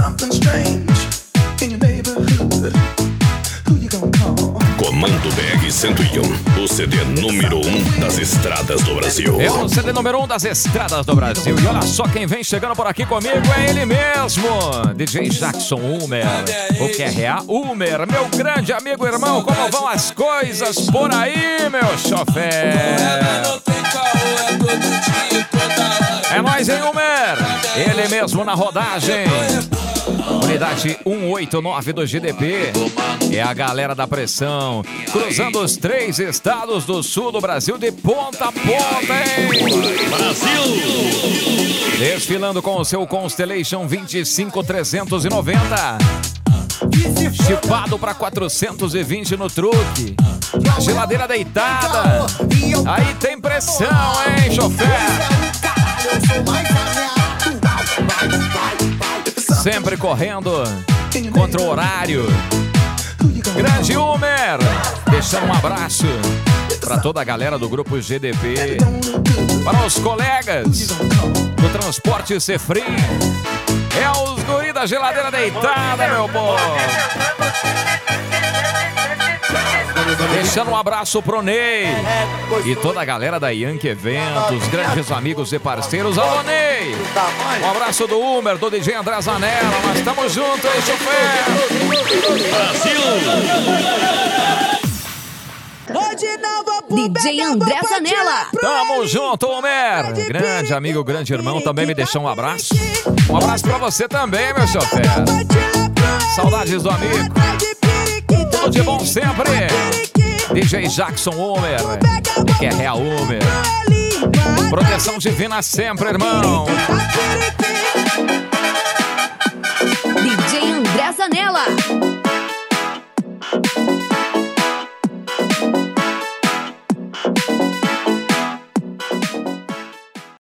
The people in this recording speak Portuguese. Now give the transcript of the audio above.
Comando BR-101, o CD número 1 das estradas do Brasil. É o CD número 1 das estradas do Brasil. E olha só quem vem chegando por aqui comigo, é ele mesmo, DJ Jackson Ulmer, o QRA Ulmer, meu grande amigo irmão. Como vão as coisas por aí, meu chofer? É nóis, hein, Ulmer? Ele mesmo na rodagem. Unidade 189 do GDP. É a galera da pressão, cruzando os 3 estados do sul do Brasil de ponta a ponta, hein? Brasil! Desfilando com o seu Constellation 25390. Chipado para 420 no truque. Geladeira deitada. Aí tem pressão, hein, chofer? Sempre correndo contra o horário. Grande Ulmer, deixando um abraço para toda a galera do grupo GDP, para os colegas do transporte Cefrim. É os guri da geladeira deitada, meu povo. Deixando um abraço pro Ney e toda a galera da Yankee Eventos, grandes amigos e parceiros. Alô, Ney! Um abraço do Ulmer, do DJ André Zanella. Nós estamos juntos, hein, chofer? Brasil! DJ André Zanella. Tamo junto, Ulmer. Grande amigo, grande irmão, também me deixou um abraço. Um abraço pra você também, meu chofer. Saudades do amigo. Tudo de bom sempre. DJ Jackson Ulmer, que é real Ulmer. Proteção divina sempre, irmão.